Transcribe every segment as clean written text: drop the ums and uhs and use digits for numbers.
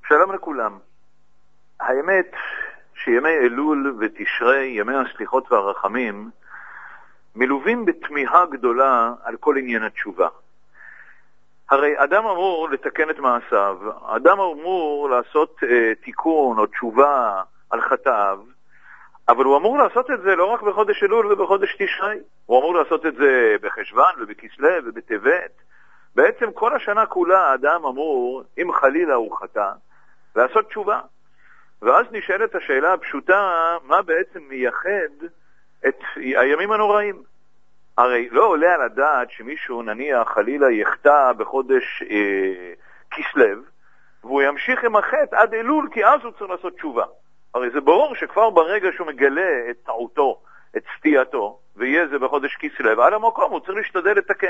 שלום לכולם. האמת שימי אלול ותשרי, ימי הסליחות והרחמים, מלווים בתמיהה גדולה על כל עניין התשובה. הרי אדם אמור לתקן את מעשיו, אדם אמור לעשות תיקון או תשובה על חטאיו, אבל הוא אמור לעשות את זה לא רק בחודש אלול ובחודש תשרי, הוא אמור לעשות את זה בחשוון ובכסלו ובטבת. בעצם כל השנה כולה האדם אמור, אם חלילה הוא חטא, לעשות תשובה. ואז נשאלת השאלה הפשוטה, מה בעצם מייחד את הימים הנוראים? הרי לא עולה על הדעת שמישהו נניח חלילה יחטא בחודש כסלו, והוא ימשיך עם החטא עד אלול, כי אז הוא צריך לעשות תשובה. הרי זה ברור שכבר ברגע שהוא מגלה את טעותו, את סטייתו, ויהיה זה בחודש כסלו, על המקום הוא צריך להשתדל לתקן.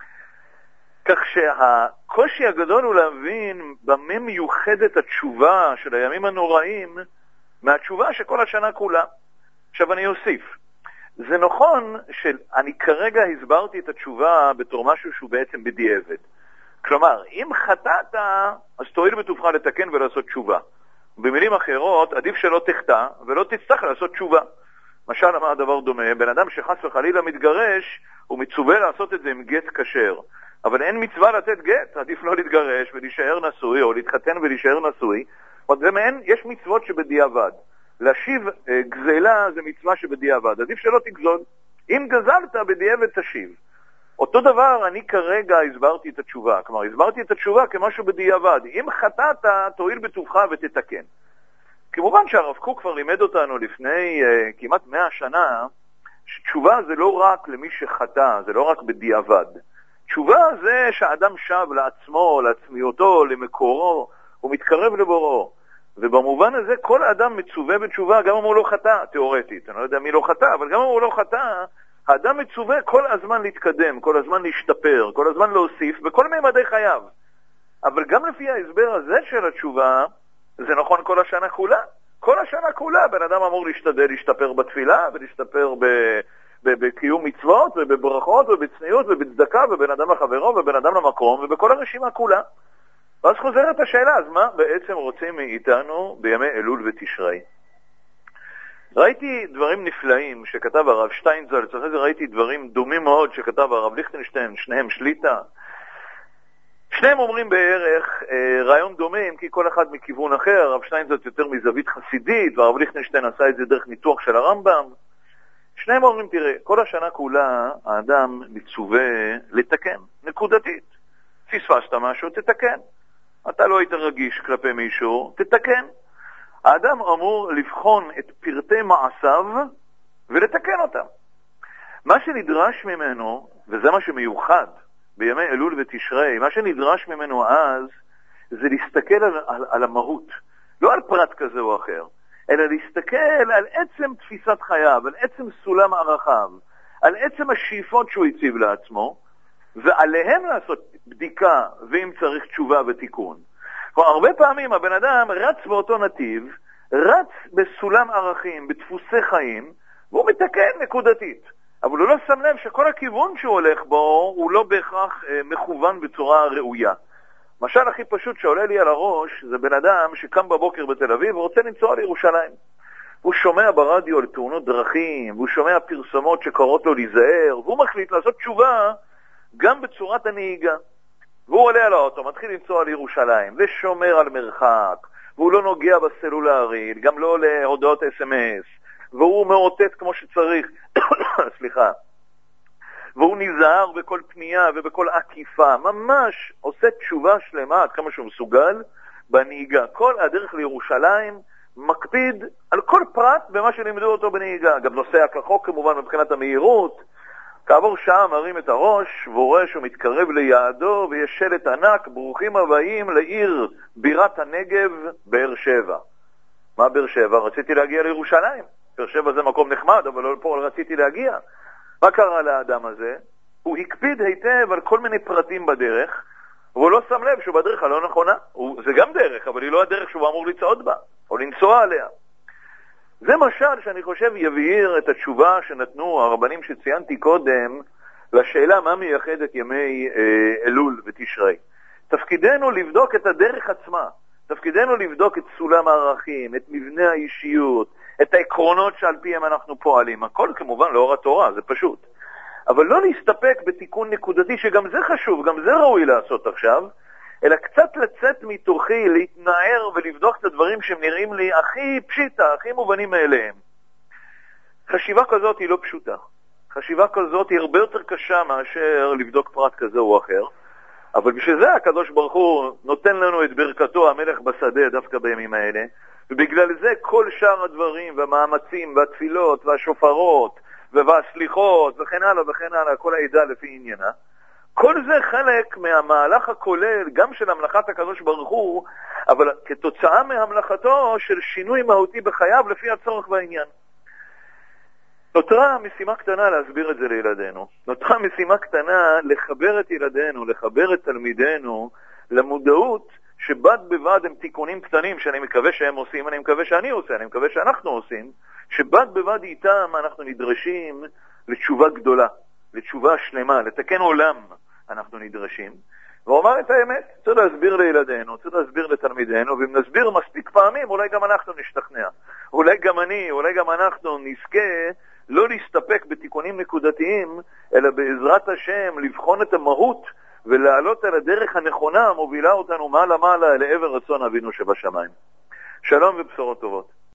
כך שהקושי הגדול הוא להבין במה מיוחדת התשובה של הימים הנוראים מהתשובה שכל השנה כולה. עכשיו אני אוסיף, זה נכון שאני כרגע הסברתי את התשובה בתור משהו שהוא בעצם בדיעבד. כלומר, אם חטאת, אז תואיל בטובך לתקן ולעשות תשובה. במילים אחרות, עדיף שלא תחטא ולא תצטרך לעשות תשובה. משל למה הדבר דומה? בן אדם שחס וחלילה מתגרש, הוא מצווה לעשות את זה עם גט כשר. אבל אין מצווה לתת גט, עדיף לא להתגרש ולהישאר נשוי, או להתחתן ולהישאר נשוי. יש מצוות שבדיעבד. להשיב גזלה זה מצווה שבדיעבד, עדיף שלא תגזול. אם גזלת, בדיעבד תשיב. אותו דבר, אני כרגע הסברתי את התשובה. כלומר, הסברתי את התשובה כמשהו בדיעבד. אם חטאת, תואיל בטובך ותתקן. כמובן שהרב קוק כבר לימד אותנו לפני כמעט 100 שנה, שתשובה זה לא רק למי שחטא, זה לא רק בדיעבד. תשובה זה שהאדם שב לעצמו, לעצמיותו, למקורו, הוא מתקרב לבוראו. ובמובן הזה כל אדם מצווה בתשובה, גם אם הוא לא חטא, תיאורטית. אני לא יודע מי לא חטא, אבל גם אם הוא לא חטא, האדם מצווה כל הזמן להתקדם, כל הזמן להשתפר, כל הזמן להוסיף, בכל מימדי חייו. אבל גם לפי ההסבר הזה של התשובה, זה נכון כל השנה כולה. כל השנה כולה בן אדם אמור להשתדל להשתפר בתפילה ולהשתפר בקיום מצוות ובברכות ובצניעות ובצדקה ובן אדם לחברו ובן אדם למקום ובכל הרשימה כולה. ואז חוזרת השאלה, אז מה בעצם רוצים מאיתנו בימי אלול ותשרי? ראיתי דברים נפלאים שכתב הרב שטיינזלץ, אחרי זה ראיתי דברים דומים מאוד שכתב הרב ליכטנשטיין, שניהם שליטה. שניהם אומרים בערך רעיון דומים, כי כל אחד מכיוון אחר, הרב שטיינזלץ יותר מזווית חסידית, והרב ליכטנשטיין עשה את זה דרך ניתוח של הרמב"ם. שניהם אומרים, תראה, כל השנה כולה האדם מצווה לתקן, נקודתית. פספסת משהו, תתקן. אתה לא היית רגיש כלפי מישהו, תתקן. האדם אמור לבחון את פרטי מעשיו ולתקן אותם. מה שנדרש ממנו, וזה מה שמיוחד בימי אלול ותשרי, מה שנדרש ממנו אז, זה להסתכל על המהות. לא על פרט כזה או אחר, אלא להסתכל על עצם תפיסת חייו, על עצם סולם ערכיו, על עצם השאיפות שהוא הציב לעצמו, ועליהם לעשות בדיקה, ואם צריך תשובה ותיקון. כבר הרבה פעמים הבן אדם רץ באותו נתיב, רץ בסולם ערכים, בדפוסי חיים, והוא מתקן נקודתית. אבל הוא לא שם לב שכל הכיוון שהוא הולך בו, הוא לא בהכרח מכוון בצורה ראויה. משל הכי פשוט שעולה לי על הראש, זה בן אדם שקם בבוקר בתל אביב ורוצה לנסוע לירושלים. הוא שומע ברדיו על תאונות דרכים, והוא שומע פרסומות שקוראות לו להיזהר, והוא מחליט לעשות תשובה גם בצורת הנהיגה. והוא עולה על האוטו, מתחיל לנסוע לירושלים, ושומר על מרחק, והוא לא נוגע בסלולרי, גם לא להודעות SMS, והוא מאותת כמו שצריך, סליחה, והוא נזהר בכל פנייה ובכל עקיפה, ממש עושה תשובה שלמה עד כמה שהוא מסוגל בנהיגה. כל הדרך לירושלים מקפיד על כל פרט במה שלימדו אותו בנהיגה, גם נוסע כחוק כמובן מבחינת המהירות. כעבור שעה מרים את הראש והוא רואה שהוא מתקרב ליעדו ויש שלט ענק, ברוכים הבאים לעיר בירת הנגב, באר שבע. מה באר שבע? רציתי להגיע לירושלים. באר שבע זה מקום נחמד, אבל לא פה רציתי להגיע. מה קרה לאדם הזה? הוא הקפיד היטב על כל מיני פרטים בדרך, והוא לא שם לב שהוא בדרך הלא נכונה. זה גם דרך, אבל היא לא הדרך שהוא אמור לצעוד בה, או לנסוע עליה. זה משל שאני חושב יבהיר את התשובה שנתנו הרבנים שציינתי קודם, לשאלה מה מייחד את ימי אלול ותשרי. תפקידנו לבדוק את הדרך עצמה, תפקידנו לבדוק את סולם הערכים, את מבנה האישיות, את העקרונות שעל פיהם אנחנו פועלים. הכל כמובן לאור התורה, זה פשוט. אבל לא להסתפק בתיקון נקודתי, שגם זה חשוב, גם זה ראוי לעשות עכשיו, אלא קצת לצאת מתוכי, להתנער ולבדוק את הדברים שהם נראים לי הכי פשיטה, הכי מובנים מאליהם. חשיבה כזאת היא לא פשוטה. חשיבה כזאת היא הרבה יותר קשה מאשר לבדוק פרט כזה או אחר. אבל בשביל זה הקדוש ברוך הוא נותן לנו את ברכתו המלך בשדה דווקא בימים האלה, ובגלל זה כל שאר הדברים והמאמצים והתפילות והשופרות והסליחות וכן הלאה וכן הלאה, כל העדה לפי עניינה, כל זה חלק מהמהלך הכולל גם של המלאכת הקדוש ברוך הוא, אבל כתוצאה מהמלאכתו של שינוי מהותי בחייו לפי הצורך והעניין. נותרה משימה קטנה להסביר את זה לילדינו. נותרה משימה קטנה לחבר את ילדינו, לחבר את תלמידינו למודעות שבד בבד הם תיקונים קטנים שאני מקווה שהם עושים, אני מקווה שאני עושה, אני מקווה שאנחנו עושים, שבד בבד איתם אנחנו נדרשים לתשובה גדולה, לתשובה שלמה, לתקן עולם אנחנו נדרשים. ואומר את האמת, צריך להסביר לילדינו, צריך להסביר לתלמידינו, ואם נסביר מספיק פעמים, אולי גם אנחנו נשתכנע. אולי גם אני, אולי גם אנחנו נזכה לא להסתפק בתיקונים נקודתיים, אלא בעזרת השם לבחון את המהות ולעלות על הדרך הנכונה המובילה אותנו מעלה מעלה לעבר רצון אבינו שבשמיים. שלום ובשורות טובות.